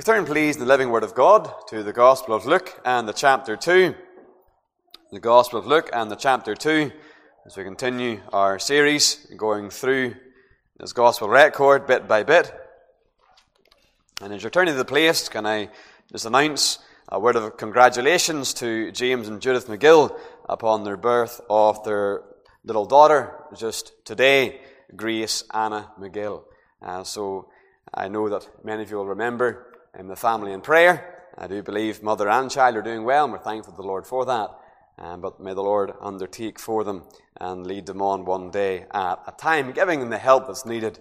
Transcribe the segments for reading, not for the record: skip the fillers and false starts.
We turn, please, in the living Word of God to the Gospel of Luke and the chapter 2. The Gospel of Luke and the chapter 2, as we continue our series, going through this Gospel record bit by bit. And as you're turning to the place, can I just announce a word of congratulations to James and Judith McGill upon their birth of their little daughter just today, Grace Anna McGill. So I know that many of you will remember the family in prayer. I do believe mother and child are doing well, and we're thankful to the Lord for that. But may the Lord undertake for them and lead them on one day at a time, giving them the help that's needed.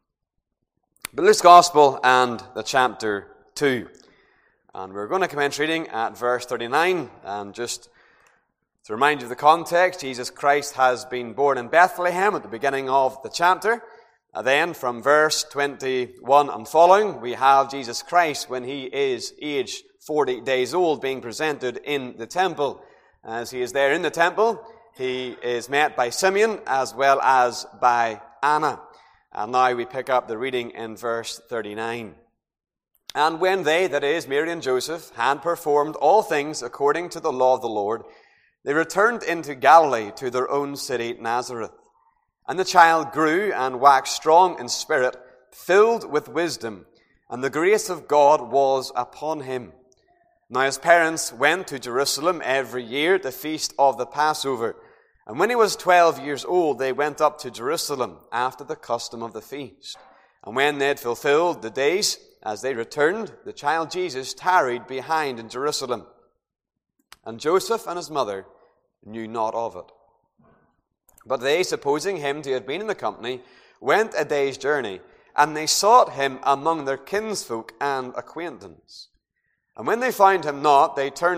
But Luke's Gospel and the chapter 2. And we're going to commence reading at verse 39. And just to remind you of the context, Jesus Christ has been born in Bethlehem at the beginning of the chapter. Then from verse 21 and following, we have Jesus Christ when he is aged 40 days old being presented in the temple. As he is there in the temple, he is met by Simeon as well as by Anna. And now we pick up the reading in verse 39. And when they, that is, Mary and Joseph, had performed all things according to the law of the Lord, they returned into Galilee to their own city, Nazareth. And the child grew and waxed strong in spirit, filled with wisdom, and the grace of God was upon him. Now his parents went to Jerusalem every year, the feast of the Passover. And when he was 12 years old, they went up to Jerusalem after the custom of the feast. And when they had fulfilled the days, as they returned, the child Jesus tarried behind in Jerusalem. And Joseph and his mother knew not of it. But they, supposing him to have been in the company, went a day's journey, and they sought him among their kinsfolk and acquaintance. And when they found him not, they turned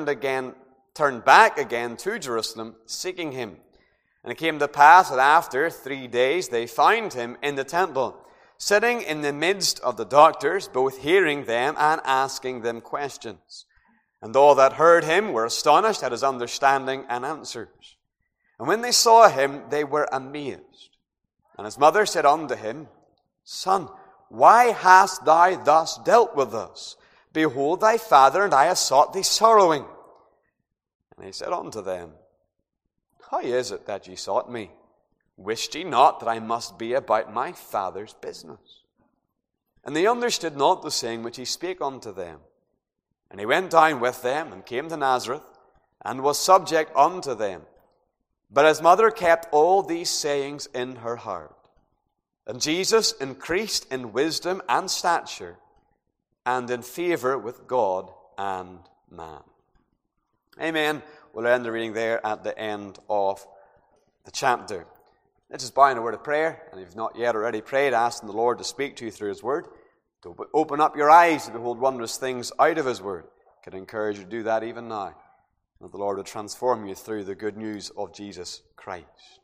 back again to Jerusalem, seeking him. And it came to pass that after 3 days they found him in the temple, sitting in the midst of the doctors, both hearing them and asking them questions. And all that heard him were astonished at his understanding and answers. And when they saw him, they were amazed. And his mother said unto him, Son, why hast thou thus dealt with us? Behold, thy father and I have sought thee sorrowing. And he said unto them, How is it that ye sought me? Wist ye not that I must be about my father's business? And they understood not the saying which he spake unto them. And he went down with them, and came to Nazareth, and was subject unto them. But his mother kept all these sayings in her heart. And Jesus increased in wisdom and stature, and in favor with God and man. Amen. We'll end the reading there at the end of the chapter. Let's just bow in a word of prayer. And if you've not yet already prayed, asking the Lord to speak to you through his word, to open up your eyes to behold wondrous things out of his word. I can encourage you to do that even now. That the Lord will transform you through the good news of Jesus Christ.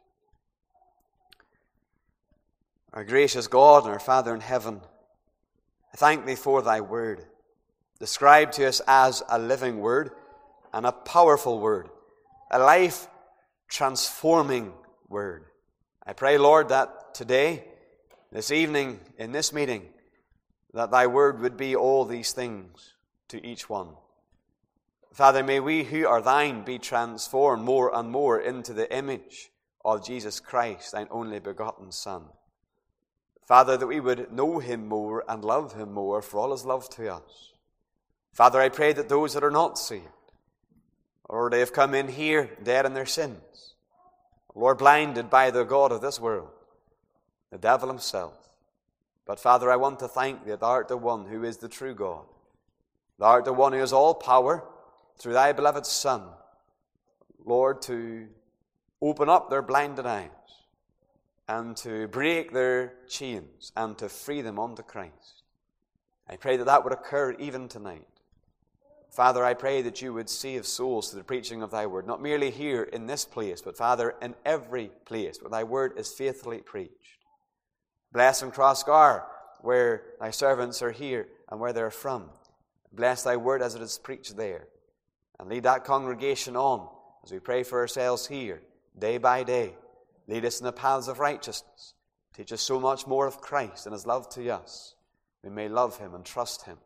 Our gracious God and our Father in heaven, I thank thee for thy word, described to us as a living word and a powerful word, a life-transforming word. I pray, Lord, that today, this evening, in this meeting, that thy word would be all these things to each one. Father, may we who are thine be transformed more and more into the image of Jesus Christ, thine only begotten Son. Father, that we would know him more and love him more for all his love to us. Father, I pray that those that are not saved, or they have come in here dead in their sins, Lord, blinded by the god of this world, the devil himself. But Father, I want to thank thee that thou art the one who is the true God. Thou art the one who has all power, through thy beloved Son, Lord, to open up their blinded eyes and to break their chains and to free them unto Christ. I pray that that would occur even tonight. Father, I pray that you would save souls through the preaching of thy word, not merely here in this place, but Father, in every place where thy word is faithfully preached. Bless in Crossgar, where thy servants are here and where they're from. Bless thy word as it is preached there. And lead that congregation on as we pray for ourselves here, day by day. Lead us in the paths of righteousness. Teach us so much more of Christ and his love to us. We may love him and trust him.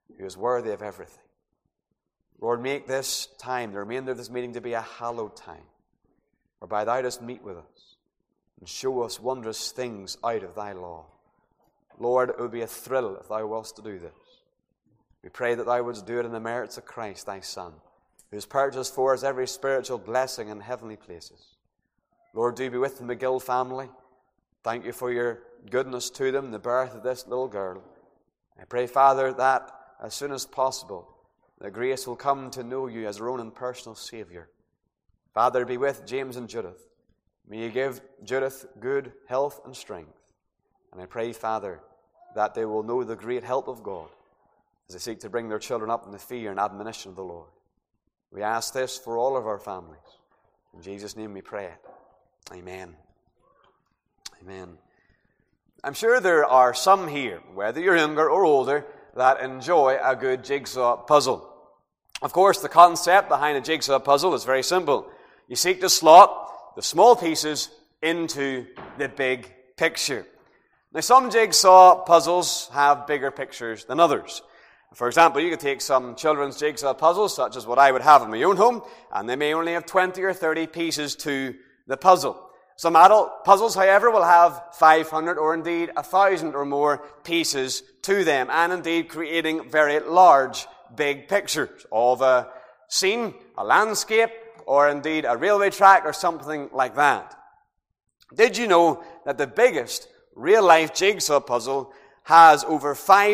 who is worthy of everything. Lord, make this time, the remainder of this meeting, to be a hallowed time, whereby thou dost meet with us and show us wondrous things out of thy law. Lord, it would be a thrill if thou wast to do this. We pray that thou wouldst do it in the merits of Christ, thy Son, who has purchased for us every spiritual blessing in heavenly places. Lord, do be with the McGill family. Thank you for your goodness to them, the birth of this little girl. I pray, Father, that as soon as possible, that Grace will come to know you as her own and personal Saviour. Father, be with James and Judith. May you give Judith good health and strength. And I pray, Father, that they will know the great help of God as they seek to bring their children up in the fear and admonition of the Lord. We ask this for all of our families. In Jesus' name we pray it. Amen. Amen. I'm sure there are some here, whether you're younger or older, that enjoy a good jigsaw puzzle. Of course, the concept behind a jigsaw puzzle is very simple. You seek to slot the small pieces into the big picture. Now, some jigsaw puzzles have bigger pictures than others. For example, you could take some children's jigsaw puzzles, such as what I would have in my own home, and they may only have 20 or 30 pieces to the puzzle. Some adult puzzles, however, will have 500 or indeed 1,000 or more pieces to them, and indeed creating very large, big pictures of a scene, a landscape, or indeed a railway track or something like that. Did you know that the biggest real-life jigsaw puzzle has over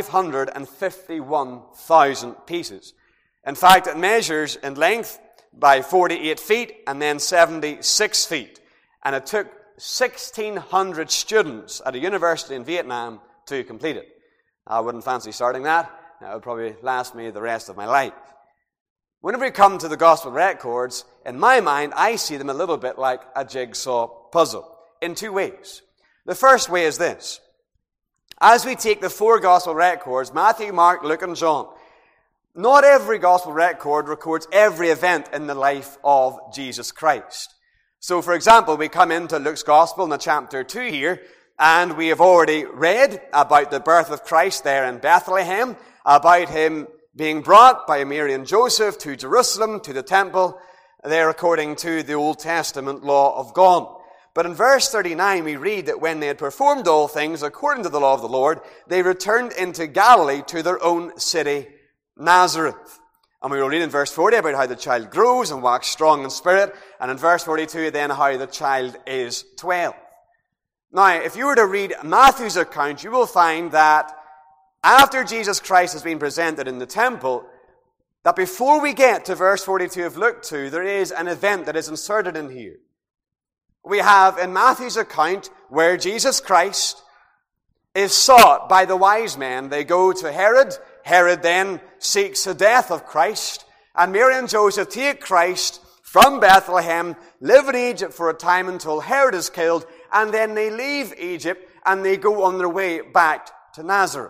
551,000 pieces? In fact, it measures in length by 48 feet and then 76 feet. And it took 1,600 students at a university in Vietnam to complete it. I wouldn't fancy starting that. That would probably last me the rest of my life. Whenever we come to the Gospel records, in my mind, I see them a little bit like a jigsaw puzzle in two ways. The first way is this. As we take the four Gospel records, Matthew, Mark, Luke, and John, not every Gospel record records every event in the life of Jesus Christ. So, for example, we come into Luke's Gospel in the chapter 2 here, and we have already read about the birth of Christ there in Bethlehem, about him being brought by Mary and Joseph to Jerusalem, to the temple, there according to the Old Testament law of God. But in verse 39 we read that when they had performed all things according to the law of the Lord, they returned into Galilee to their own city, Nazareth. And we will read in verse 40 about how the child grows and waxes strong in spirit, and in verse 42 then how the child is 12. Now, if you were to read Matthew's account, you will find that after Jesus Christ has been presented in the temple, that before we get to verse 42 of Luke 2, there is an event that is inserted in here. We have in Matthew's account where Jesus Christ is sought by the wise men. They go to Herod. Herod then seeks the death of Christ. And Mary and Joseph take Christ from Bethlehem, live in Egypt for a time until Herod is killed, and then they leave Egypt and they go on their way back to Nazareth.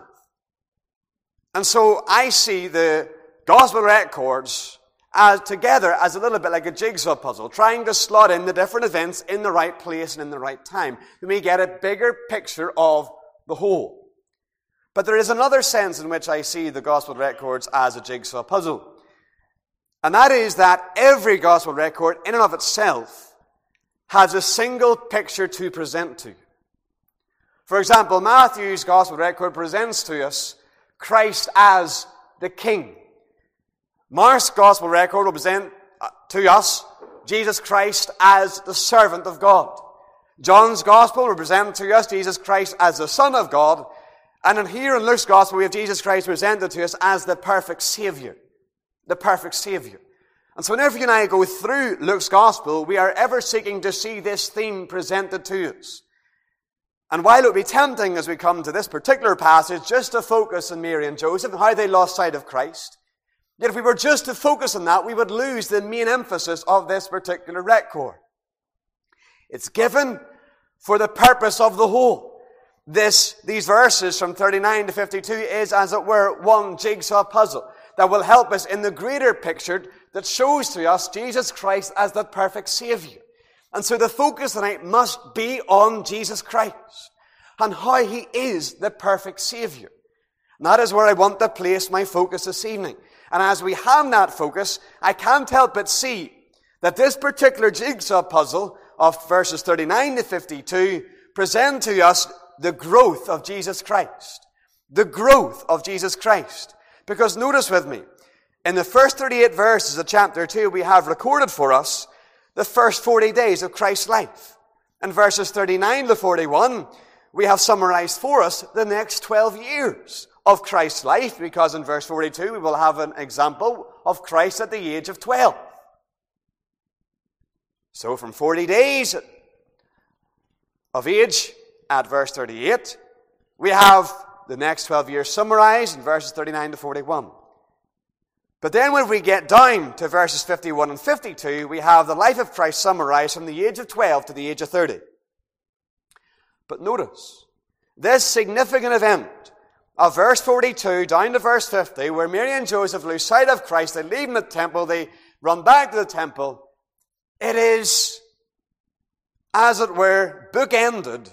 And so I see the Gospel records together as a little bit like a jigsaw puzzle, trying to slot in the different events in the right place and in the right time. Then we get a bigger picture of the whole. But there is another sense in which I see the Gospel records as a jigsaw puzzle. And that is that every Gospel record in and of itself has a single picture to present to you. For example, Matthew's Gospel record presents to us Christ as the King. Mark's Gospel record will present to us Jesus Christ as the servant of God. John's Gospel will present to us Jesus Christ as the Son of God. And here in Luke's Gospel we have Jesus Christ presented to us as the perfect Savior. The perfect Savior. And so whenever you and I go through Luke's Gospel, we are ever seeking to see this theme presented to us. And while it would be tempting as we come to this particular passage just to focus on Mary and Joseph and how they lost sight of Christ, yet if we were just to focus on that, we would lose the main emphasis of this particular record. It's given for the purpose of the whole. These verses from 39 to 52 is, as it were, one jigsaw puzzle that will help us in the greater picture that shows to us Jesus Christ as the perfect Savior. And so the focus tonight must be on Jesus Christ and how He is the perfect Savior. And that is where I want to place my focus this evening. And as we have that focus, I can't help but see that this particular jigsaw puzzle of verses 39 to 52 present to us the growth of Jesus Christ. The growth of Jesus Christ. Because notice with me, in the first 38 verses of chapter 2, we have recorded for us the first 40 days of Christ's life. In verses 39 to 41, we have summarized for us the next 12 years of Christ's life, because in verse 42 we will have an example of Christ at the age of 12. So from 40 days of age at verse 38, we have the next 12 years summarized in verses 39 to 41. But then when we get down to verses 51 and 52, we have the life of Christ summarized from the age of 12 to the age of 30. But notice, this significant event of verse 42 down to verse 50, where Mary and Joseph lose sight of Christ, they leave him at the temple, they run back to the temple, it is, as it were, bookended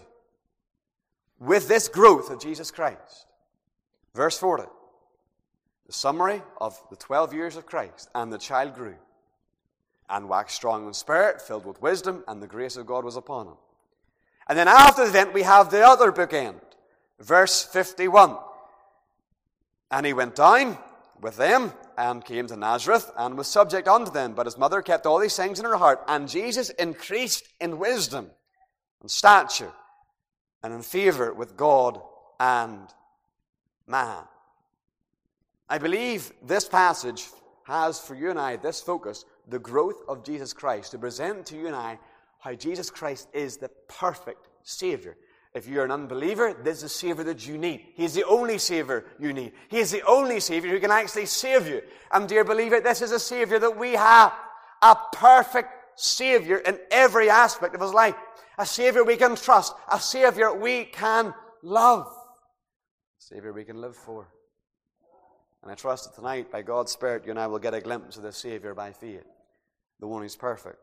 with this growth of Jesus Christ. Verse 40, the summary of the 12 years of Christ. And the child grew, and waxed strong in spirit, filled with wisdom, and the grace of God was upon him. And then after the event, we have the other bookend. Verse 51. And he went down with them, and came to Nazareth, and was subject unto them. But his mother kept all these things in her heart. And Jesus increased in wisdom, and stature, and in favor with God and man. I believe this passage has for you and I this focus, the growth of Jesus Christ, to present to you and I how Jesus Christ is the perfect Savior. If you're an unbeliever, this is the Savior that you need. He is the only Savior you need. He is the only Savior who can actually save you. And dear believer, this is a Savior that we have. A perfect Savior in every aspect of his life. A Savior we can trust. A Savior we can love. A Savior we can live for. And I trust that tonight, by God's Spirit, you and I will get a glimpse of this Savior by faith. The one who's perfect.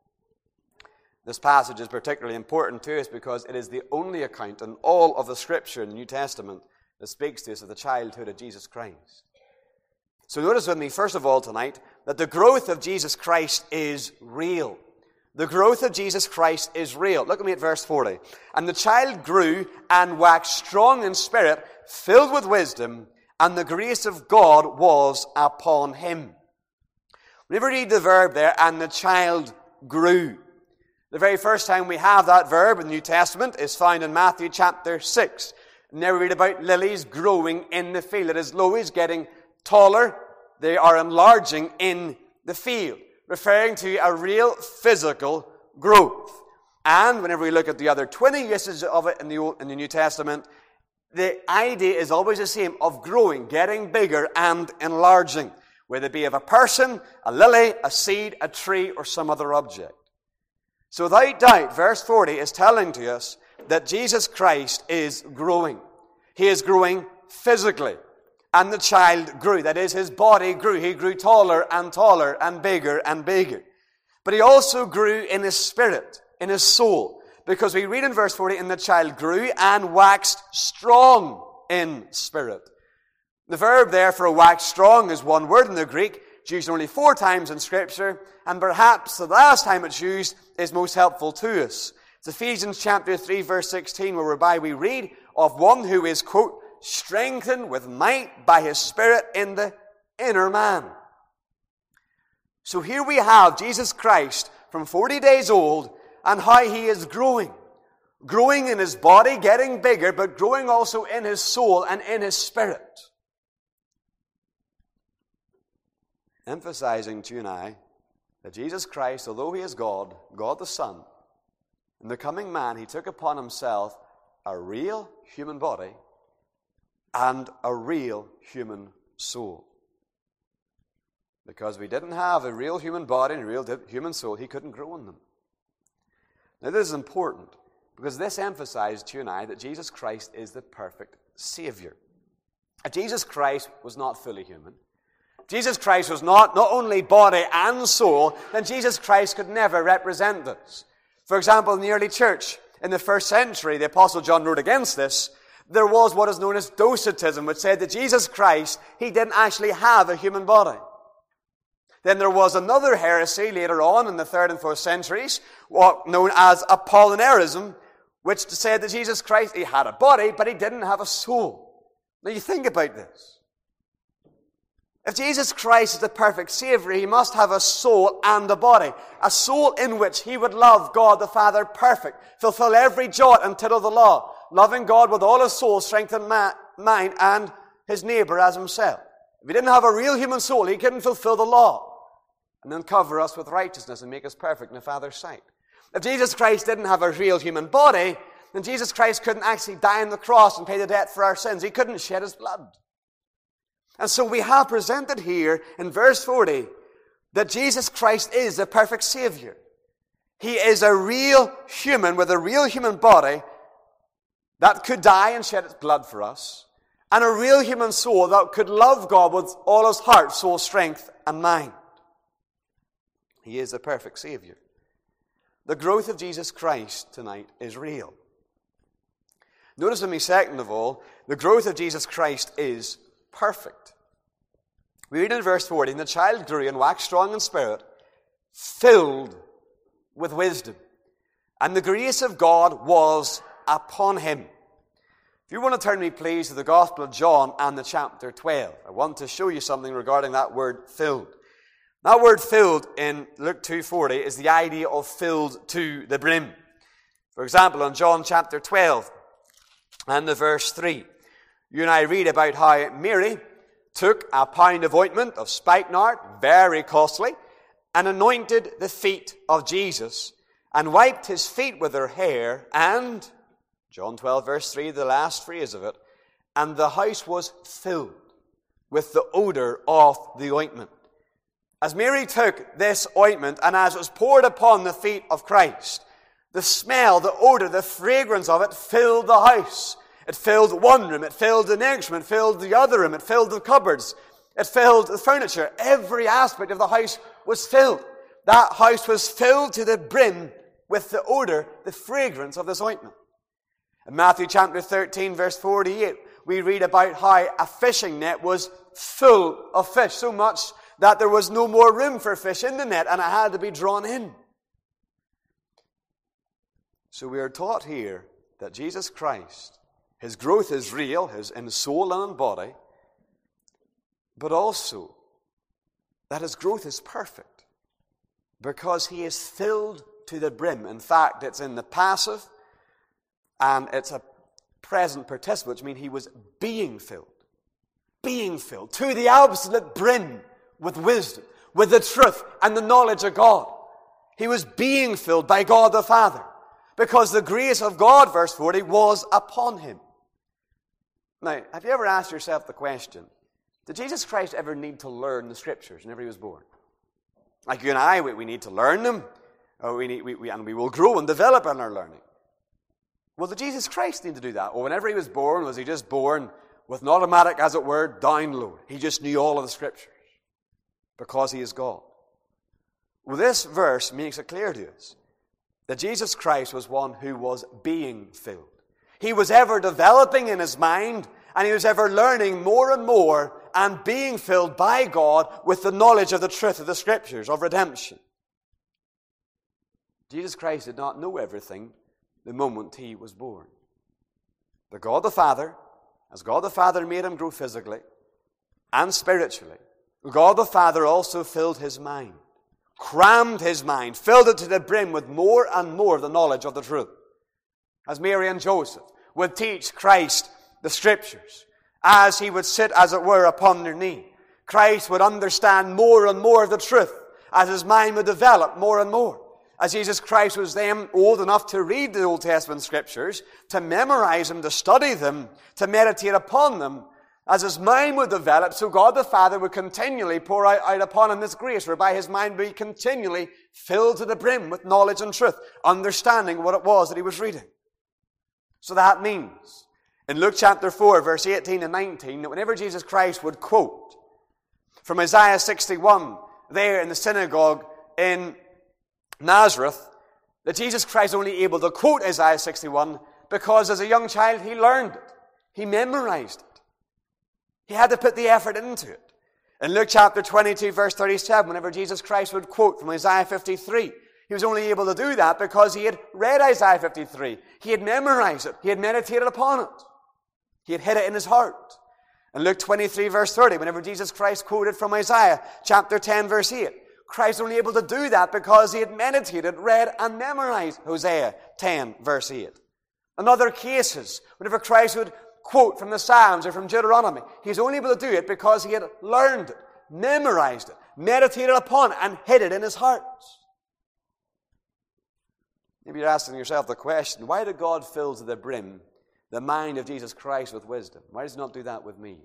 This passage is particularly important to us because it is the only account in all of the Scripture in the New Testament that speaks to us of the childhood of Jesus Christ. So notice with me, first of all tonight, that the growth of Jesus Christ is real. The growth of Jesus Christ is real. Look at me at verse 40. And the child grew and waxed strong in spirit, filled with wisdom, and the grace of God was upon him. Whenever you read the verb there, and the child grew, the very first time we have that verb in the New Testament is found in Matthew chapter 6. And there we read about lilies growing in the field. It is always getting taller. They are enlarging in the field, referring to a real physical growth. And whenever we look at the other 20 usages of it in the New Testament, the idea is always the same, of growing, getting bigger and enlarging, whether it be of a person, a lily, a seed, a tree, or some other object. So without doubt, verse 40 is telling to us that Jesus Christ is growing. He is growing physically. And the child grew. That is, his body grew. He grew taller and bigger and bigger. But he also grew in his spirit, in his soul. Because we read in verse 40, and the child grew and waxed strong in spirit. The verb there for wax strong is one word in the Greek. It's used only 4 times in Scripture, and perhaps the last time it's used is most helpful to us. It's Ephesians chapter 3, verse 16, whereby we read of one who is, quote, strengthened with might by his Spirit in the inner man. So here we have Jesus Christ from 40 days old, and how he is growing. Growing in his body, getting bigger, but growing also in his soul and in his spirit. Emphasizing to you and I that Jesus Christ, although he is God, God the Son, in becoming man, he took upon himself a real human body and a real human soul. Because if he didn't have a real human body and a real human soul, he couldn't grow in them. Now this is important, because this emphasized to you and I that Jesus Christ is the perfect Savior. If Jesus Christ was not fully human, Jesus Christ was not only body and soul, then Jesus Christ could never represent us. For example, in the early church, in the first century, the Apostle John wrote against this, There was what is known as Docetism, which said that Jesus Christ, he didn't actually have a human body. Then there was another heresy later on in the 3rd and 4th centuries, what known as Apollinarism, which said that Jesus Christ, he had a body, but he didn't have a soul. Now you think about this. If Jesus Christ is the perfect Savior, he must have a soul and a body. A soul in which he would love God the Father perfect, fulfill every jot and tittle of the law, loving God with all his soul, strength and mind, and his neighbor as himself. If he didn't have a real human soul, he couldn't fulfill the law and then cover us with righteousness and make us perfect in the Father's sight. If Jesus Christ didn't have a real human body, then Jesus Christ couldn't actually die on the cross and pay the debt for our sins. He couldn't shed his blood. And so we have presented here in verse 40 that Jesus Christ is the perfect Savior. He is a real human with a real human body that could die and shed its blood for us, and a real human soul that could love God with all his heart, soul, strength, and mind. He is the perfect Savior. The growth of Jesus Christ tonight is real. Notice with me, second of all, the growth of Jesus Christ is perfect. We read in verse 40, and the child grew and waxed strong in spirit, filled with wisdom, and the grace of God was upon him. If you want to turn me, please, to the Gospel of John and the chapter 12. I want to show you something regarding that word filled. That word filled in Luke 2:40 is the idea of filled to the brim. For example, in John chapter 12 and the verse 3, you and I read about how Mary took a pound of ointment of spikenard, very costly, and anointed the feet of Jesus, and wiped his feet with her hair, and, John 12 verse 3, the last phrase of it, and the house was filled with the odor of the ointment. As Mary took this ointment, and as it was poured upon the feet of Christ, the smell, the odor, the fragrance of it filled the house. It filled one room, it filled the next room, it filled the other room, it filled the cupboards, it filled the furniture. Every aspect of the house was filled. That house was filled to the brim with the odor, the fragrance of this ointment. In Matthew chapter 13, verse 48, we read about how a fishing net was full of fish, so much that there was no more room for fish in the net, and it had to be drawn in. So we are taught here that Jesus Christ, his growth is real, in soul and in body, but also that his growth is perfect because he is filled to the brim. In fact, it's in the passive and it's a present participle, which means he was being filled to the absolute brim with wisdom, with the truth and the knowledge of God. He was being filled by God the Father because the grace of God, verse 40, was upon him. Now, have you ever asked yourself the question, did Jesus Christ ever need to learn the Scriptures whenever he was born? Like you and I, we need to learn them, and we will grow and develop in our learning. Well, did Jesus Christ need to do that? Or whenever he was born, was he just born with an automatic, as it were, download? He just knew all of the Scriptures because he is God. Well, this verse makes it clear to us that Jesus Christ was one who was being filled. He was ever developing in his mind, and he was ever learning more and more and being filled by God with the knowledge of the truth of the Scriptures, of redemption. Jesus Christ did not know everything the moment he was born. But God the Father, as God the Father made him grow physically and spiritually, God the Father also filled his mind, crammed his mind, filled it to the brim with more and more the knowledge of the truth. As Mary and Joseph would teach Christ the Scriptures, as he would sit, as it were, upon their knee, Christ would understand more and more of the truth as his mind would develop more and more. As Jesus Christ was then old enough to read the Old Testament Scriptures, to memorize them, to study them, to meditate upon them, as his mind would develop, so God the Father would continually pour out upon him this grace, whereby his mind would be continually filled to the brim with knowledge and truth, understanding what it was that he was reading. So that means, in Luke chapter 4, verse 18 and 19, that whenever Jesus Christ would quote from Isaiah 61, there in the synagogue in Nazareth, that Jesus Christ was only able to quote Isaiah 61 because as a young child he learned it. He memorized it. He had to put the effort into it. In Luke chapter 22, verse 37, whenever Jesus Christ would quote from Isaiah 53, he was only able to do that because he had read Isaiah 53. He had memorized it. He had meditated upon it. He had hid it in his heart. In Luke 23, verse 30, whenever Jesus Christ quoted from Isaiah chapter 10, verse 8, Christ was only able to do that because he had meditated, read, and memorized Hosea 10, verse 8. In other cases, whenever Christ would quote from the Psalms or from Deuteronomy, he was only able to do it because he had learned it, memorized it, meditated upon it, and hid it in his heart. Maybe you're asking yourself the question, why did God fill to the brim the mind of Jesus Christ with wisdom? Why does he not do that with me?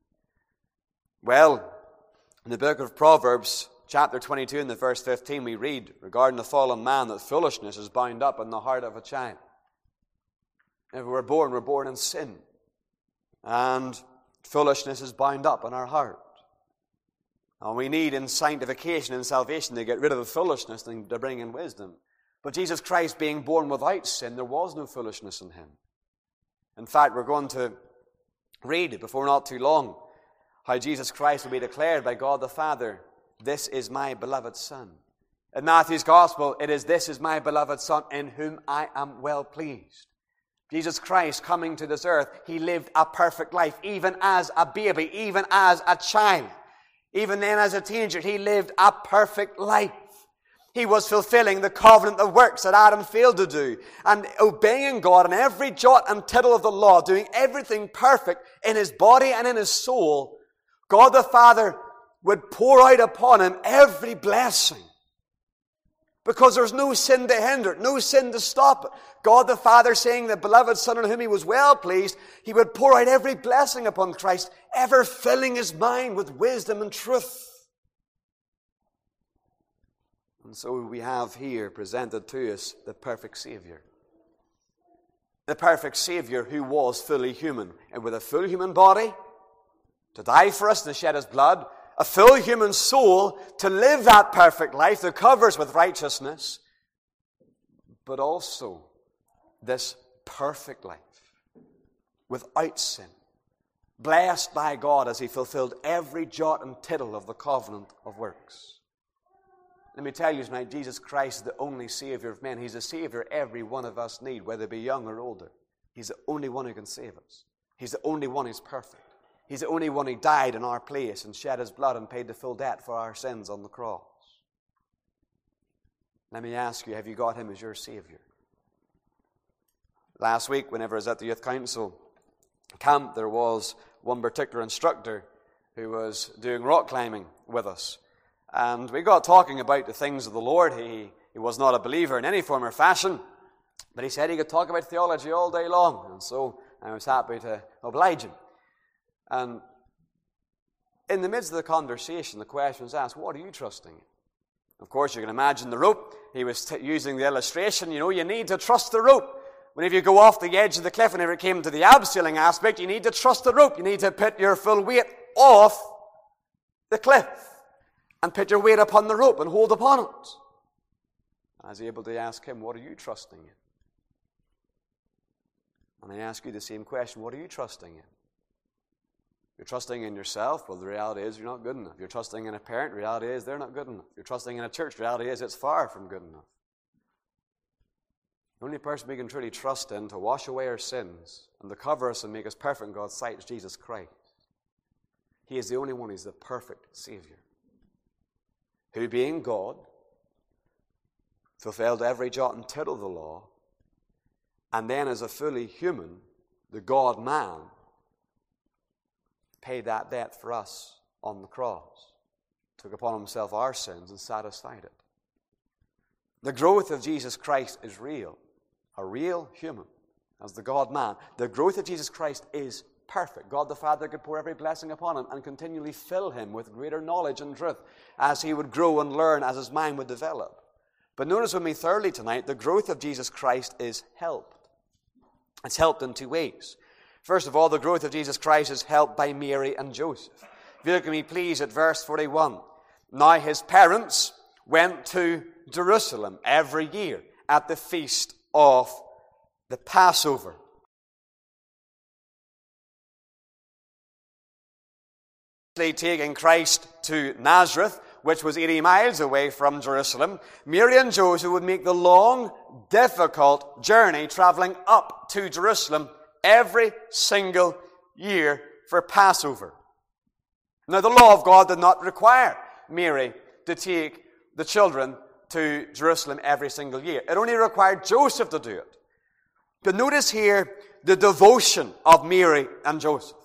Well, in the book of Proverbs, chapter 22 and the verse 15, we read regarding the fallen man that foolishness is bound up in the heart of a child. If we're born in sin. And foolishness is bound up in our heart. And we need in sanctification and salvation to get rid of the foolishness and to bring in wisdom. But Jesus Christ being born without sin, there was no foolishness in him. In fact, we're going to read before not too long how Jesus Christ will be declared by God the Father, "This is my beloved Son." In Matthew's Gospel, it is, "This is my beloved Son, in whom I am well pleased." Jesus Christ coming to this earth, he lived a perfect life, even as a baby, even as a child. Even then as a teenager, he lived a perfect life. He was fulfilling the covenant of works that Adam failed to do, and obeying God in every jot and tittle of the law, doing everything perfect in his body and in his soul. God the Father would pour out upon him every blessing. Because there's no sin to hinder it, no sin to stop it. God the Father saying the beloved Son in whom he was well pleased, he would pour out every blessing upon Christ, ever filling his mind with wisdom and truth. And so we have here presented to us the perfect Savior. The perfect Savior who was fully human, and with a full human body to die for us and to shed his blood, a full human soul to live that perfect life that covers with righteousness, but also this perfect life without sin, blessed by God as he fulfilled every jot and tittle of the covenant of works. Let me tell you tonight, Jesus Christ is the only Savior of men. He's the Savior every one of us need, whether be young or older. He's the only one who can save us. He's the only one who's perfect. He's the only one who died in our place and shed his blood and paid the full debt for our sins on the cross. Let me ask you, have you got him as your Savior? Last week, whenever I was at the Youth Council camp, there was one particular instructor who was doing rock climbing with us. And we got talking about the things of the Lord. He was not a believer in any form or fashion, but he said he could talk about theology all day long. And so I was happy to oblige him. And in the midst of the conversation, the question was asked, what are you trusting in? Of course, you can imagine the rope. He was using the illustration, you need to trust the rope. Whenever you go off the edge of the cliff, whenever it came to the abseiling aspect, you need to trust the rope. You need to put your full weight off the cliff and put your weight upon the rope and hold upon it. I was able to ask him, what are you trusting in? And I ask you the same question, what are you trusting in? You're trusting in yourself, well, the reality is you're not good enough. You're trusting in a parent, the reality is they're not good enough. You're trusting in a church, the reality is it's far from good enough. The only person we can truly trust in to wash away our sins and to cover us and make us perfect in God's sight is Jesus Christ. He is the only one who's the perfect Savior, who being God, fulfilled every jot and tittle of the law, and then as a fully human, the God-man, paid that debt for us on the cross, took upon himself our sins and satisfied it. The growth of Jesus Christ is real, a real human, as the God-man. The growth of Jesus Christ is perfect. God the Father could pour every blessing upon him and continually fill him with greater knowledge and truth as he would grow and learn, as his mind would develop. But notice with me thirdly tonight, the growth of Jesus Christ is helped. It's helped in two ways. First of all, the growth of Jesus Christ is helped by Mary and Joseph. If you look at me, please, at verse 41. Now his parents went to Jerusalem every year at the feast of the Passover. taking Christ to Nazareth, which was 80 miles away from Jerusalem, Mary and Joseph would make the long, difficult journey traveling up to Jerusalem every single year for Passover. Now, the law of God did not require Mary to take the children to Jerusalem every single year. It only required Joseph to do it. But notice here the devotion of Mary and Joseph.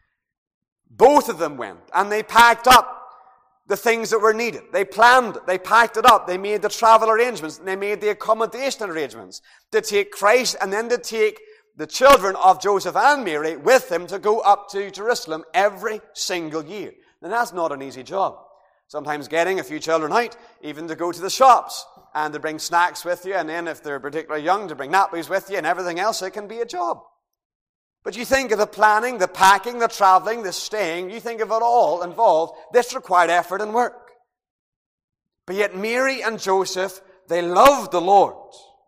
Both of them went, and they packed up the things that were needed. They planned it, they packed it up, they made the travel arrangements, and they made the accommodation arrangements to take Christ and then to take the children of Joseph and Mary with them to go up to Jerusalem every single year. Now, that's not an easy job. Sometimes getting a few children out, even to go to the shops, and to bring snacks with you, and then if they're particularly young, to bring nappies with you and everything else, it can be a job. But you think of the planning, the packing, the traveling, the staying, you think of it all involved. This required effort and work. But yet Mary and Joseph, they loved the Lord.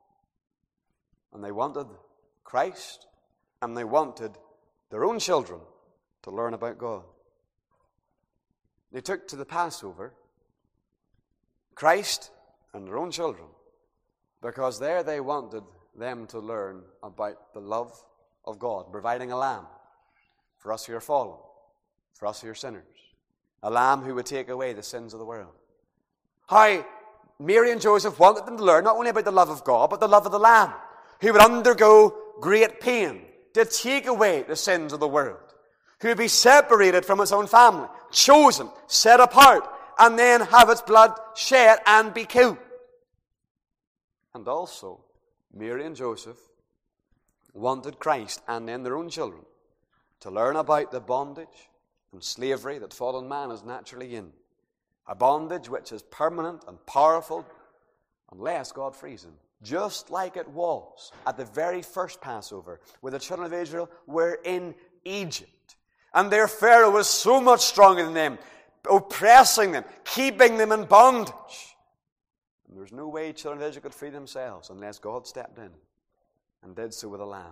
And they wanted Christ, and they wanted their own children to learn about God. They took to the Passover Christ and their own children, because there they wanted them to learn about the love of God, providing a lamb for us who are fallen, for us who are sinners, a lamb who would take away the sins of the world. How Mary and Joseph wanted them to learn not only about the love of God, but the love of the lamb, who would undergo great pain to take away the sins of the world, who would be separated from its own family, chosen, set apart, and then have its blood shed and be killed. And also, Mary and Joseph wanted Christ and then their own children to learn about the bondage and slavery that fallen man is naturally in. A bondage which is permanent and powerful unless God frees them. Just like it was at the very first Passover, where the children of Israel were in Egypt. And their Pharaoh was so much stronger than them, oppressing them, keeping them in bondage. And there's no way children of Israel could free themselves unless God stepped in and did so with a lamb.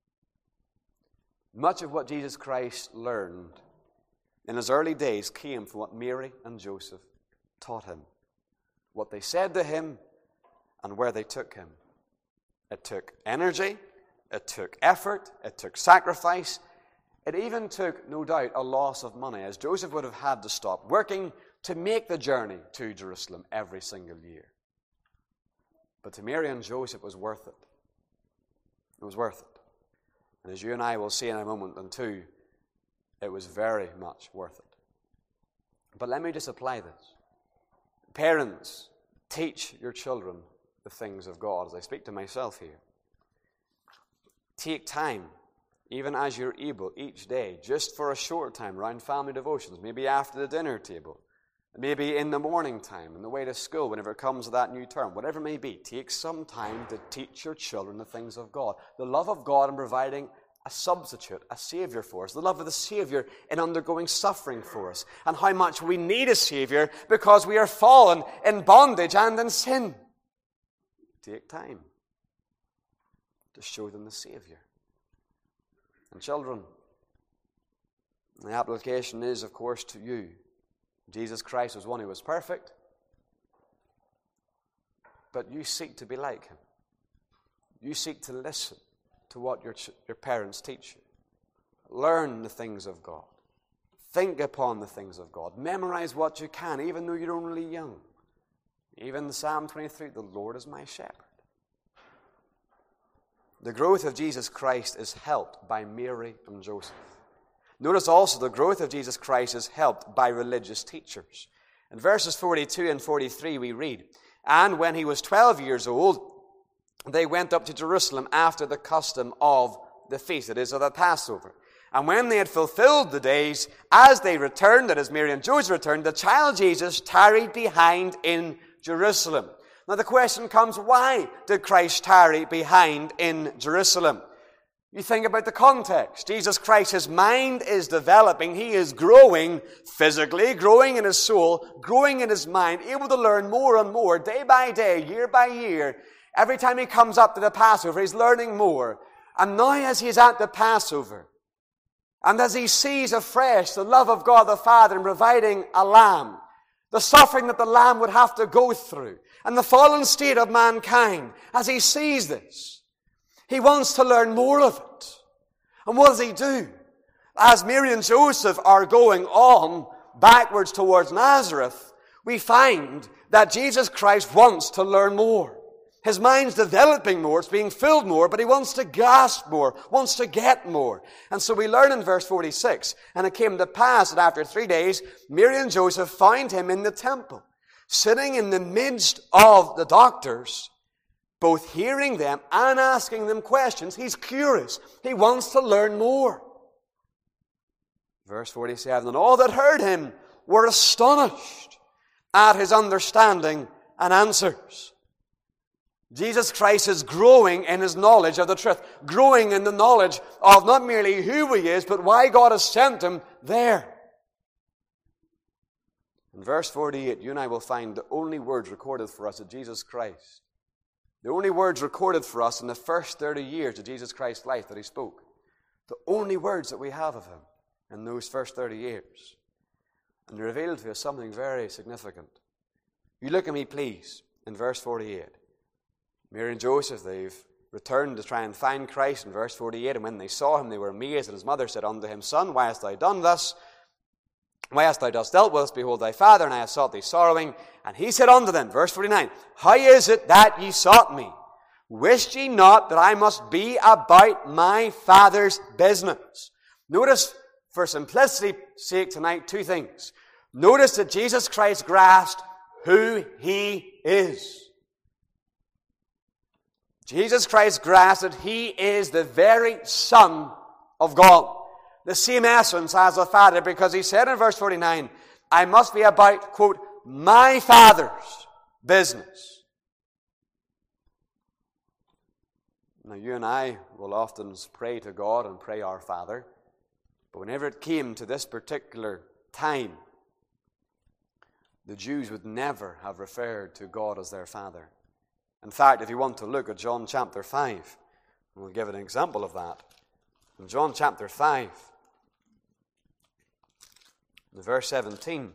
Much of what Jesus Christ learned in his early days came from what Mary and Joseph taught him. What they said to him and where they took him. It took energy, it took effort, it took sacrifice. It even took, no doubt, a loss of money, as Joseph would have had to stop working to make the journey to Jerusalem every single year. But to Mary and Joseph, it was worth it. It was worth it. And as you and I will see in a moment and two, it was very much worth it. But let me just apply this. Parents, teach your children the things of God, as I speak to myself here. Take time, even as you're able, each day, just for a short time, around family devotions, maybe after the dinner table, maybe in the morning time, on the way to school, whenever it comes to that new term, whatever it may be, take some time to teach your children the things of God. The love of God in providing a substitute, a Savior for us. The love of the Savior in undergoing suffering for us. And how much we need a Savior because we are fallen in bondage and in sin. Take time to show them the Savior. And children, the application is, of course, to you. Jesus Christ was one who was perfect, but you seek to be like him. You seek to listen to what your parents teach you. Learn the things of God. Think upon the things of God. Memorize what you can, even though you're only young. Even Psalm 23, the Lord is my shepherd. The growth of Jesus Christ is helped by Mary and Joseph. Notice also the growth of Jesus Christ is helped by religious teachers. In verses 42 and 43 we read, "And when he was 12 years old, they went up to Jerusalem after the custom of the feast," that is, of the Passover. "And when they had fulfilled the days, as they returned," that is, Mary and Joseph returned, "the child Jesus tarried behind in Jerusalem." Now the question comes, why did Christ tarry behind in Jerusalem? You think about the context. Jesus Christ, his mind is developing. He is growing physically, growing in his soul, growing in his mind, able to learn more and more, day by day, year by year. Every time he comes up to the Passover, he's learning more. And now as he's at the Passover, And as he sees afresh the love of God the Father in providing a lamb, the suffering that the lamb would have to go through, and the fallen state of mankind, as he sees this, he wants to learn more of it. And what does he do? As Mary and Joseph are going on backwards towards Nazareth, we find that Jesus Christ wants to learn more. His mind's developing more, it's being filled more, but he wants to grasp more, wants to get more. And so we learn in verse 46, and it came to pass that after 3 days, Mary and Joseph found him in the temple, sitting in the midst of the doctors, both hearing them and asking them questions. He's curious. He wants to learn more. Verse 47, and all that heard him were astonished at his understanding and answers. Jesus Christ is growing in his knowledge of the truth, growing in the knowledge of not merely who he is, but why God has sent him there. In verse 48, you and I will find the only words recorded for us of Jesus Christ. The only words recorded for us in the first 30 years of Jesus Christ's life that he spoke. The only words that we have of him in those first 30 years. And they revealed to us something very significant. You look at me, please, in verse 48. Mary and Joseph, they've returned to try and find Christ in verse 48. And when they saw him, they were amazed. And his mother said unto him, Son, why hast thou done thus? Why hast thou thus dealt with us? Behold, thy father and I have sought thee sorrowing. And he said unto them, verse 49, How is it that ye sought me? Wist ye not that I must be about my Father's business? Notice, for simplicity's sake tonight, two things. Notice that Jesus Christ grasped who he is. Jesus Christ grasped that he is the very Son of God. The same essence as the Father, because he said in verse 49, I must be about, quote, my Father's business. Now, you and I will often pray to God and pray our Father, but whenever it came to this particular time, the Jews would never have referred to God as their Father. In fact, if you want to look at John chapter 5, we'll give an example of that. In John chapter 5, in verse 17,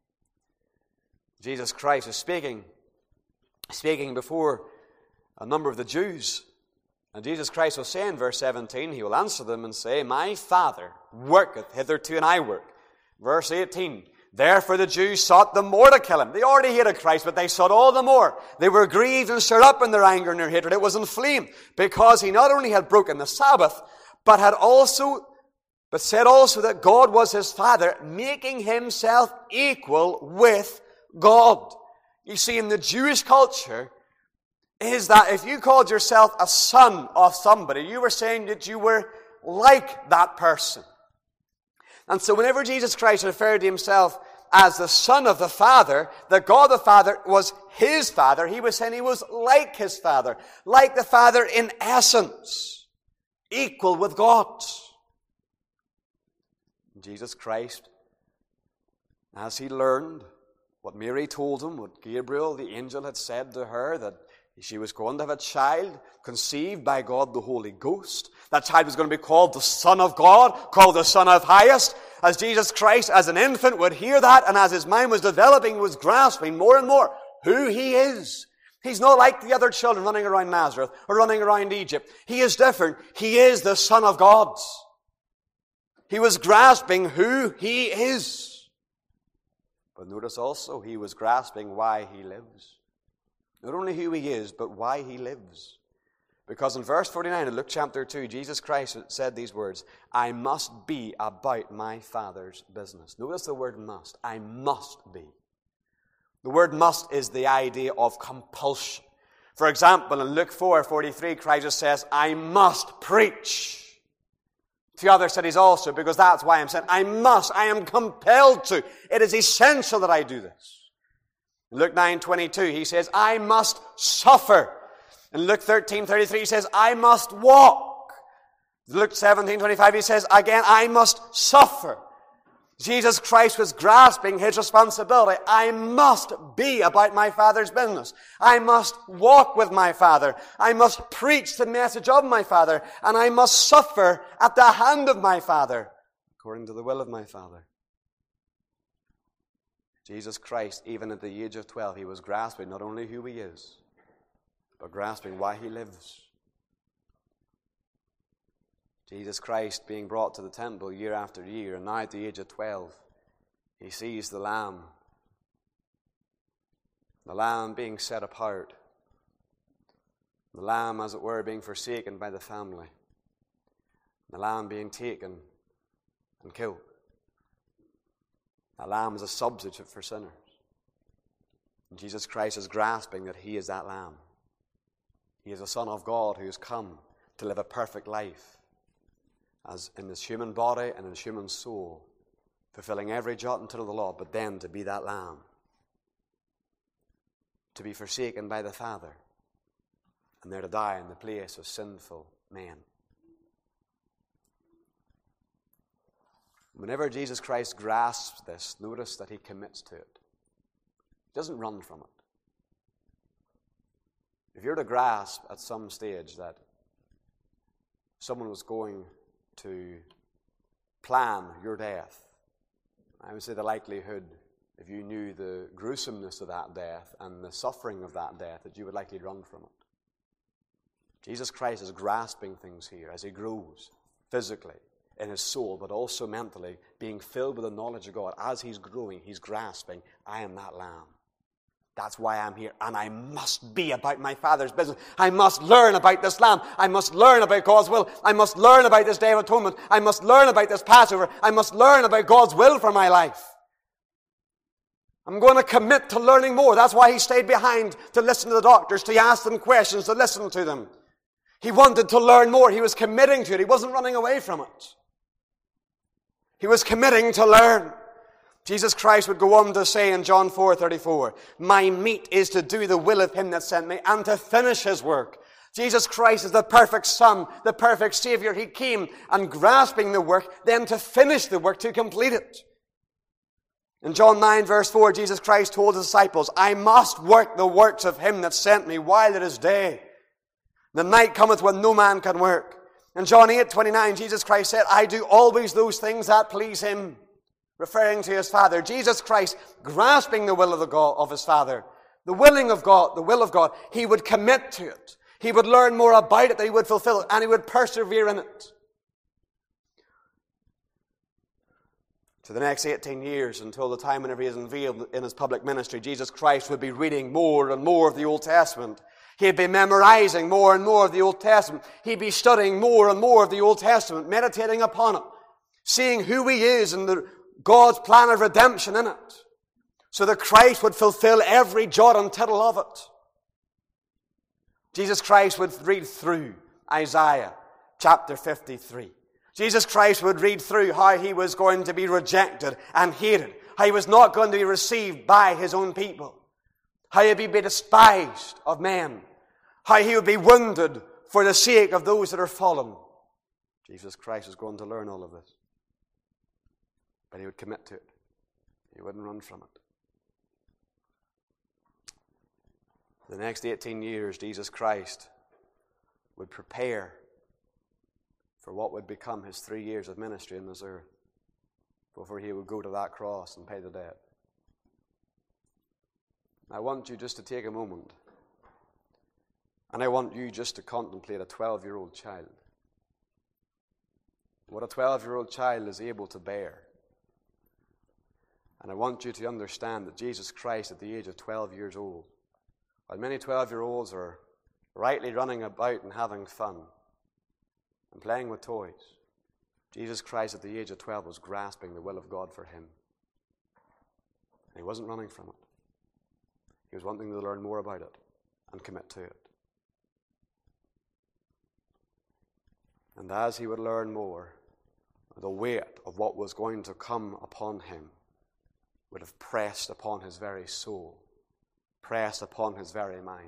Jesus Christ is speaking before a number of the Jews. And Jesus Christ will say in verse 17, he will answer them and say, My Father worketh hitherto, and I work. Verse 18, Therefore the Jews sought the more to kill him. They already hated Christ, but they sought all the more. They were grieved and stirred up in their anger and their hatred. It was inflamed, because he not only had broken the Sabbath, but said also that God was his Father, making himself equal with God. You see, in the Jewish culture, is that if you called yourself a son of somebody, you were saying that you were like that person. And so whenever Jesus Christ referred to himself as the Son of the Father, that God the Father was his Father, he was saying he was like his Father, like the Father in essence, equal with God. Jesus Christ, as he learned what Mary told him, what Gabriel, the angel, had said to her, that she was going to have a child conceived by God the Holy Ghost. That child was going to be called the Son of God, called the Son of Highest. As Jesus Christ, as an infant, would hear that, and as his mind was developing, was grasping more and more who he is. He's not like the other children running around Nazareth or running around Egypt. He is different. He is the Son of God. He was grasping who he is. But notice also, he was grasping why he lives. Not only who he is, but why he lives. Because in verse 49 of Luke chapter 2, Jesus Christ said these words, I must be about my Father's business. Notice the word must. I must be. The word must is the idea of compulsion. For example, in Luke 4:43, Christ says, I must preach to other cities also, because that's why I'm sent. I am compelled to. It is essential that I do this. In Luke 9:22, he says, I must suffer. In Luke 13:33, he says, I must walk. Luke 17:25, he says, again, I must suffer. Jesus Christ was grasping his responsibility. I must be about my Father's business. I must walk with my Father. I must preach the message of my Father. And I must suffer at the hand of my Father according to the will of my Father. Jesus Christ, even at the age of 12, he was grasping not only who he is, but grasping why he lives. Jesus Christ being brought to the temple year after year, and now at the age of 12, he sees the Lamb being set apart, the Lamb, as it were, being forsaken by the family, the Lamb being taken and killed. That Lamb is a substitute for sinners. And Jesus Christ is grasping that he is that Lamb. He is the Son of God who has come to live a perfect life, as in his human body and in his human soul, fulfilling every jot and tittle of the law, but then to be that Lamb, to be forsaken by the Father, and there to die in the place of sinful men. Whenever Jesus Christ grasps this, notice that he commits to it. He doesn't run from it. If you're to grasp at some stage that someone was going to plan your death, I would say the likelihood, if you knew the gruesomeness of that death and the suffering of that death, that you would likely run from it. Jesus Christ is grasping things here as he grows physically in his soul, but also mentally, being filled with the knowledge of God. As he's growing, he's grasping, I am that Lamb. That's why I'm here, and I must be about my Father's business. I must learn about this Lamb. I must learn about God's will. I must learn about this Day of Atonement. I must learn about this Passover. I must learn about God's will for my life. I'm going to commit to learning more. That's why he stayed behind to listen to the doctors, to ask them questions, to listen to them. He wanted to learn more. He was committing to it. He wasn't running away from it. He was committing to learn. Jesus Christ would go on to say in John 4:34, my meat is to do the will of him that sent me and to finish his work. Jesus Christ is the perfect Son, the perfect Savior. He came and grasping the work, then to finish the work, to complete it. In John 9 verse 4, Jesus Christ told his disciples, I must work the works of him that sent me while it is day. The night cometh when no man can work. In John 8:29, Jesus Christ said, I do always those things that please him, referring to his Father. Jesus Christ, grasping the will of his Father, the will of God, he would commit to it. He would learn more about it, that he would fulfill it, and he would persevere in it. For the next 18 years, until the time whenever he is unveiled in his public ministry, Jesus Christ would be reading more and more of the Old Testament. He'd be memorizing more and more of the Old Testament. He'd be studying more and more of the Old Testament, meditating upon it, seeing who he is and God's plan of redemption in it, so that Christ would fulfill every jot and tittle of it. Jesus Christ would read through Isaiah chapter 53. Jesus Christ would read through how he was going to be rejected and hated, how he was not going to be received by his own people, how he would be despised of men, how he would be wounded for the sake of those that are fallen. Jesus Christ is going to learn all of this. But he would commit to it. He wouldn't run from it. For the next 18 years, Jesus Christ would prepare for what would become his 3 years of ministry in this earth before he would go to that cross and pay the debt. I want you just to take a moment, and I want you just to contemplate a 12-year-old child. What a 12-year-old child is able to bear. And I want you to understand that Jesus Christ at the age of 12 years old, while many 12-year-olds are rightly running about and having fun and playing with toys, Jesus Christ at the age of 12 was grasping the will of God for him. And he wasn't running from it. He was wanting to learn more about it and commit to it. And as he would learn more, the weight of what was going to come upon him would have pressed upon his very soul, pressed upon his very mind.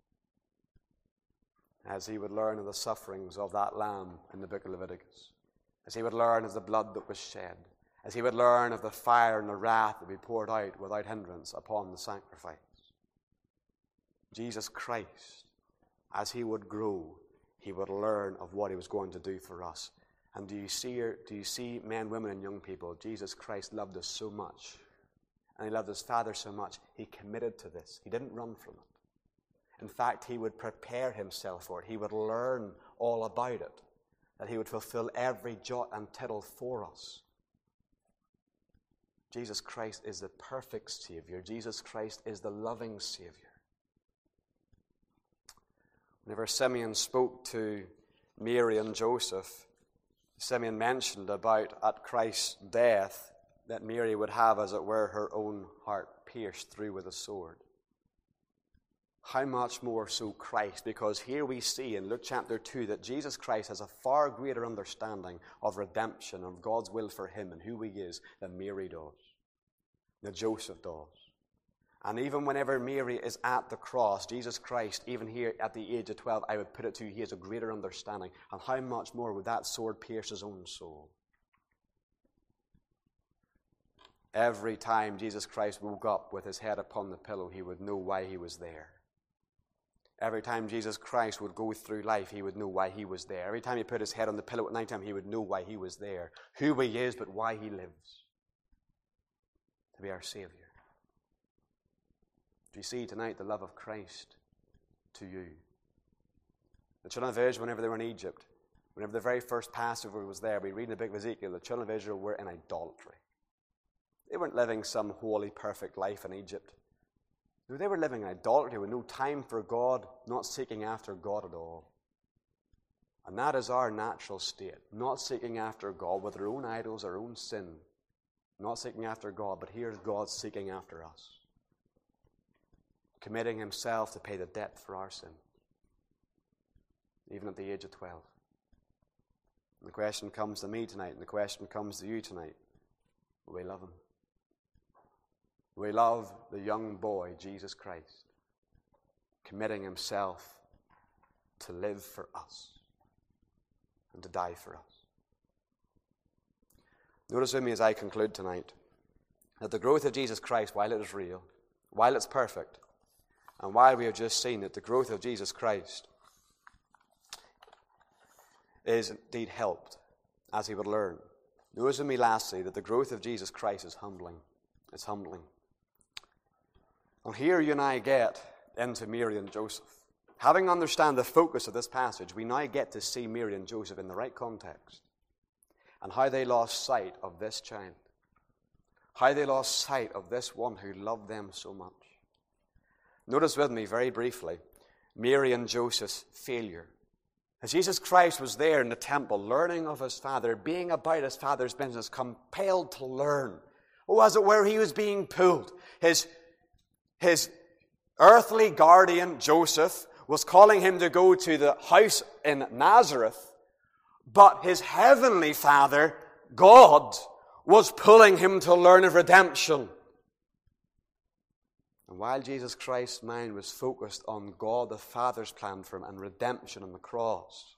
As he would learn of the sufferings of that lamb in the book of Leviticus, as he would learn of the blood that was shed, as he would learn of the fire and the wrath that would be poured out without hindrance upon the sacrifice. Jesus Christ, as he would grow, he would learn of what he was going to do for us. And do you see men, women, and young people? Jesus Christ loved us so much. And he loved his Father so much, he committed to this. He didn't run from it. In fact, he would prepare himself for it. He would learn all about it. That he would fulfill every jot and tittle for us. Jesus Christ is the perfect Savior. Jesus Christ is the loving Savior. Whenever Simeon spoke to Mary and Joseph, Simeon mentioned about at Christ's death that Mary would have, as it were, her own heart pierced through with a sword. How much more so Christ? Because here we see in Luke chapter 2 that Jesus Christ has a far greater understanding of redemption, of God's will for him and who he is than Mary does, than Joseph does. And even whenever Mary is at the cross, Jesus Christ, even here at the age of 12, I would put it to you, he has a greater understanding. And how much more would that sword pierce his own soul? Every time Jesus Christ woke up with his head upon the pillow, he would know why he was there. Every time Jesus Christ would go through life, he would know why he was there. Every time he put his head on the pillow at night time, he would know why he was there. Who he is, but why he lives. To be our Savior. Do you see tonight the love of Christ to you? The children of Israel, whenever they were in Egypt, whenever the very first Passover was there, we read in the book of Ezekiel, the children of Israel were in idolatry. They weren't living some holy, perfect life in Egypt. No, they were living in idolatry with no time for God, not seeking after God at all. And that is our natural state, not seeking after God with our own idols, our own sin. Not seeking after God, but here's God seeking after us. Committing himself to pay the debt for our sin. Even at the age of 12. And the question comes to me tonight, and the question comes to you tonight. Will we love him? Will we love the young boy, Jesus Christ, committing himself to live for us and to die for us? Notice with me as I conclude tonight that the growth of Jesus Christ, while it is real, while it's perfect, and while we have just seen that the growth of Jesus Christ is indeed helped as he would learn. Notice with me lastly that the growth of Jesus Christ is humbling. It's humbling. And here you and I get into Mary and Joseph. Having understand the focus of this passage, we now get to see Mary and Joseph in the right context. And how they lost sight of this child. How they lost sight of this one who loved them so much. Notice with me very briefly, Mary and Joseph's failure. As Jesus Christ was there in the temple, learning of his Father, being about his Father's business, compelled to learn. Oh, as it were, he was being pulled. His earthly guardian, Joseph, was calling him to go to the house in Nazareth, but his heavenly Father, God, was pulling him to learn of redemption. And while Jesus Christ's mind was focused on God the Father's plan for him and redemption on the cross,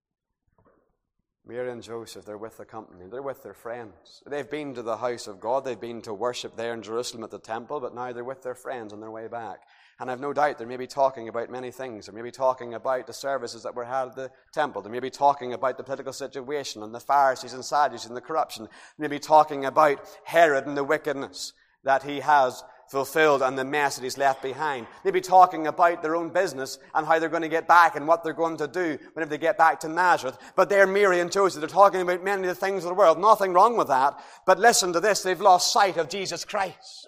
Mary and Joseph, they're with the company. They're with their friends. They've been to the house of God. They've been to worship there in Jerusalem at the temple, but now they're with their friends on their way back. And I've no doubt they're maybe talking about many things. They're maybe talking about the services that were held at the temple. They're maybe talking about the political situation and the Pharisees and Sadducees and the corruption. They're maybe talking about Herod and the wickedness that he has fulfilled and the mess that he's left behind. Maybe talking about their own business and how they're going to get back and what they're going to do whenever they get back to Nazareth. But they're Mary and Joseph. They're talking about many of the things of the world. Nothing wrong with that. But listen to this. They've lost sight of Jesus Christ.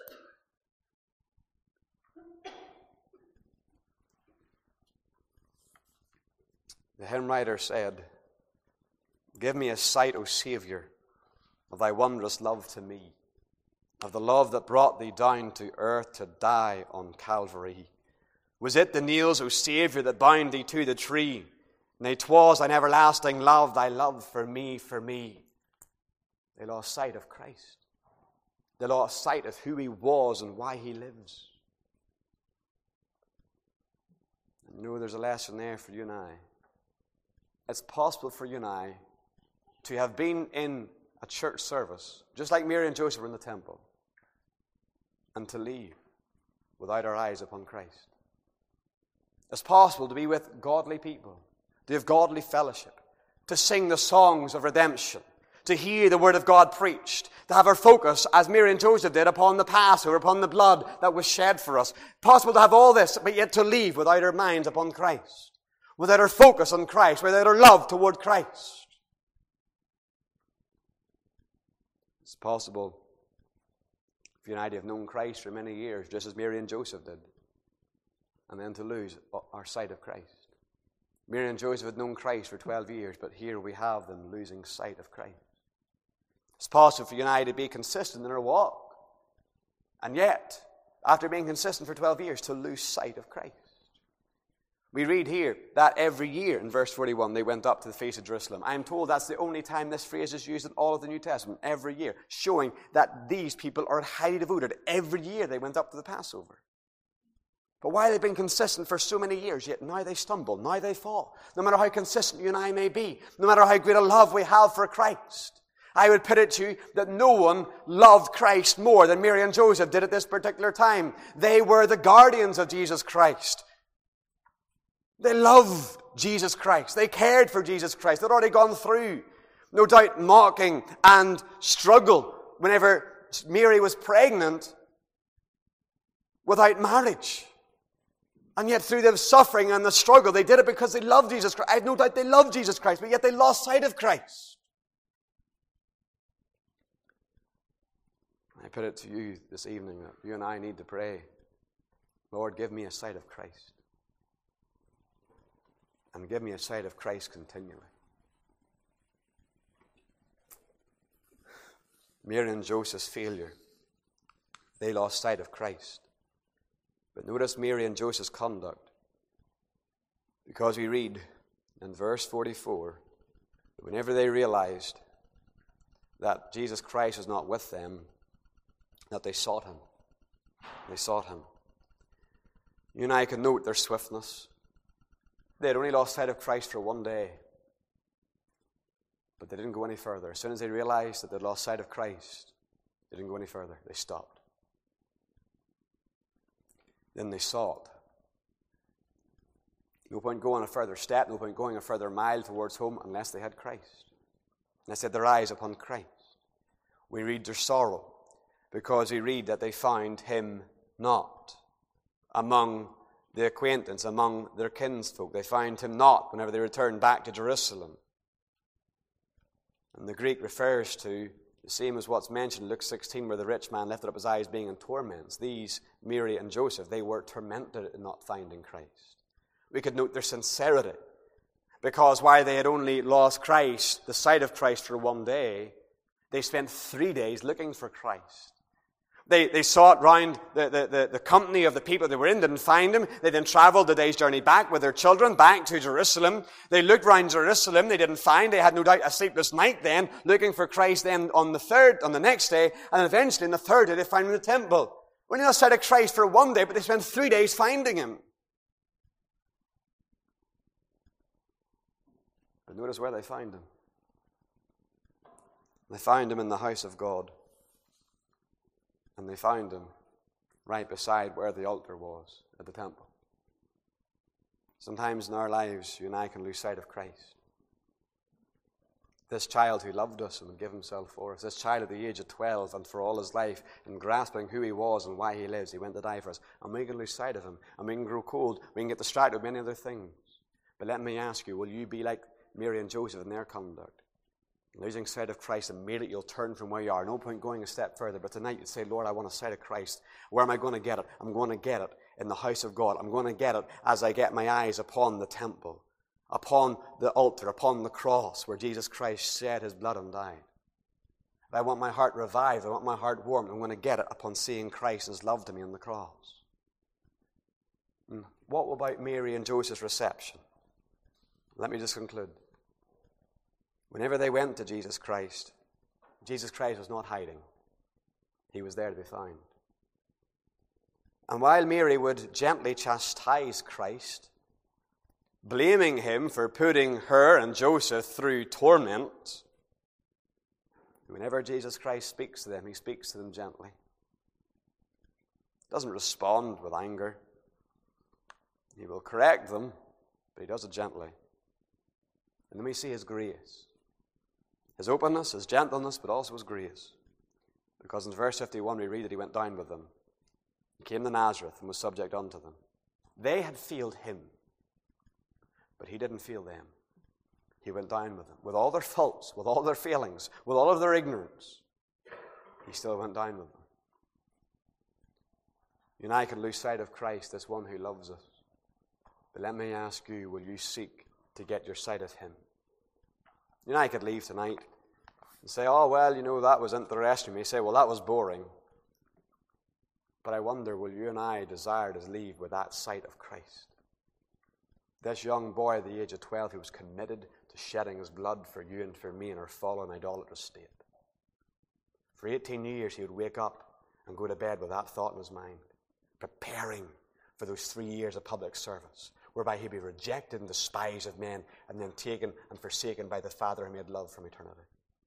The hymn writer said, "Give me a sight, O Savior, of thy wondrous love to me, of the love that brought thee down to earth to die on Calvary. Was it the nails, O Savior, that bound thee to the tree? Nay, 'twas thine everlasting love, thy love for me, for me." They lost sight of Christ. They lost sight of who he was and why he lives. And you know, there's a lesson there for you and I. It's possible for you and I to have been in a church service, just like Mary and Joseph were in the temple, and to leave without our eyes upon Christ. It's possible to be with godly people, to have godly fellowship, to sing the songs of redemption, to hear the word of God preached, to have our focus, as Mary and Joseph did, upon the Passover, upon the blood that was shed for us. Possible to have all this, but yet to leave without our minds upon Christ, without our focus on Christ, without our love toward Christ. It's possible if you and I have known Christ for many years, just as Mary and Joseph did, and then to lose our sight of Christ. Mary and Joseph had known Christ for 12 years, but here we have them losing sight of Christ. It's possible for you and I to be consistent in our walk, and yet, after being consistent for 12 years, to lose sight of Christ. We read here that every year, in verse 41, they went up to the feast of Jerusalem. I'm told that's the only time this phrase is used in all of the New Testament, every year, showing that these people are highly devoted. Every year they went up to the Passover. But why they've been consistent for so many years, yet now they stumble, now they fall. No matter how consistent you and I may be, no matter how great a love we have for Christ, I would put it to you that no one loved Christ more than Mary and Joseph did at this particular time. They were the guardians of Jesus Christ. They loved Jesus Christ. They cared for Jesus Christ. They'd already gone through, no doubt, mocking and struggle whenever Mary was pregnant without marriage. And yet through the suffering and the struggle, they did it because they loved Jesus Christ. I have no doubt they loved Jesus Christ, but yet they lost sight of Christ. I put it to you this evening that you and I need to pray, Lord, give me a sight of Christ. And give me a sight of Christ continually. Mary and Joseph's failure, they lost sight of Christ. But notice Mary and Joseph's conduct. Because we read in verse 44, that whenever they realized that Jesus Christ was not with them, that they sought him. They sought him. You and I can note their swiftness. They had only lost sight of Christ for one day. But they didn't go any further. As soon as they realized that they'd lost sight of Christ, they didn't go any further. They stopped. Then they sought. No point going a further step, no point going a further mile towards home unless they had Christ. Unless they had their eyes upon Christ. We read their sorrow because we read that they found him not among the acquaintance, among their kinsfolk. They found him not whenever they returned back to Jerusalem. And the Greek refers to the same as what's mentioned in Luke 16, where the rich man lifted up his eyes being in torments. These, Mary and Joseph, they were tormented in not finding Christ. We could note their sincerity, because while they had only lost Christ, the sight of Christ for one day, they spent 3 days looking for Christ. They sought round the company of the people they were in, didn't find him. They then traveled the day's journey back with their children, back to Jerusalem. They looked round Jerusalem, they didn't find. They had no doubt a sleepless night then, looking for Christ then on the next day, and eventually on the third day they found him in the temple. When they lost sight of Christ for one day, but they spent 3 days finding him. But notice where they found him. They found him in the house of God. And they found him right beside where the altar was at the temple. Sometimes in our lives, you and I can lose sight of Christ. This child who loved us and would give himself for us, this child at the age of 12 and for all his life, in grasping who he was and why he lives, he went to die for us. And we can lose sight of him, and we can grow cold, we can get distracted with many other things. But let me ask you, will you be like Mary and Joseph in their conduct? Losing sight of Christ, immediately you'll turn from where you are. No point going a step further. But tonight you'd say, Lord, I want a sight of Christ. Where am I going to get it? I'm going to get it in the house of God. I'm going to get it as I get my eyes upon the temple, upon the altar, upon the cross where Jesus Christ shed his blood and died. If I want my heart revived, I want my heart warmed, I'm going to get it upon seeing Christ and his love to me on the cross. And what about Mary and Joseph's reception? Let me just conclude. Whenever they went to Jesus Christ was not hiding. He was there to be found. And while Mary would gently chastise Christ, blaming him for putting her and Joseph through torment, whenever Jesus Christ speaks to them, he speaks to them gently. He doesn't respond with anger. He will correct them, but he does it gently. And then we see his grace. His openness, his gentleness, but also his grace. Because in verse 51 we read that he went down with them. He came to Nazareth and was subject unto them. They had failed him, but he didn't fail them. He went down with them. With all their faults, with all their failings, with all of their ignorance, he still went down with them. You and I can lose sight of Christ, this one who loves us. But let me ask you, will you seek to get your sight of him? You and I could leave tonight and say, oh, well, that was interesting. You may say, well, that was boring. But I wonder, will you and I desire to leave with that sight of Christ? This young boy at the age of 12 who was committed to shedding his blood for you and for me in our fallen idolatrous state. For 18 years he would wake up and go to bed with that thought in his mind, preparing for those 3 years of public service, whereby he'd be rejected and despised of men and then taken and forsaken by the Father whom he had loved from eternity.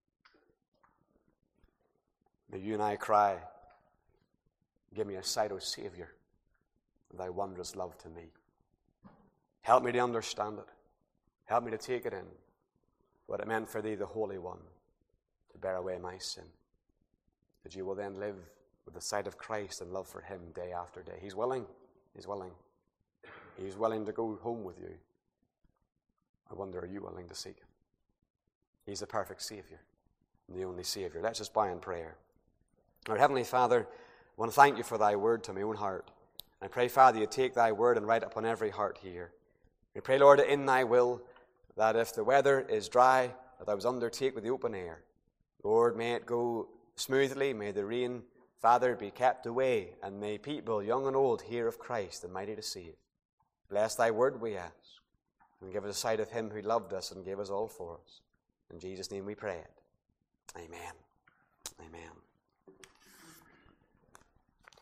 May you and I cry, give me a sight, O Savior, of thy wondrous love to me. Help me to understand it. Help me to take it in, what it meant for thee, the Holy One, to bear away my sin. That you will then live with the sight of Christ and love for him day after day. He's willing. He's willing. He's willing to go home with you. I wonder, are you willing to seek him? He's the perfect Savior, and the only Savior. Let's just bow in prayer. Our Heavenly Father, I want to thank you for thy word to my own heart. I pray, Father, you take thy word and write upon every heart here. We pray, Lord, in thy will, that if the weather is dry, that I was undertake with the open air. Lord, may it go smoothly. May the rain, Father, be kept away, and may people, young and old, hear of Christ, the mighty to save. Bless thy word, we ask, and give us a sight of him who loved us and gave us all for us. In Jesus' name we pray it. Amen. Amen.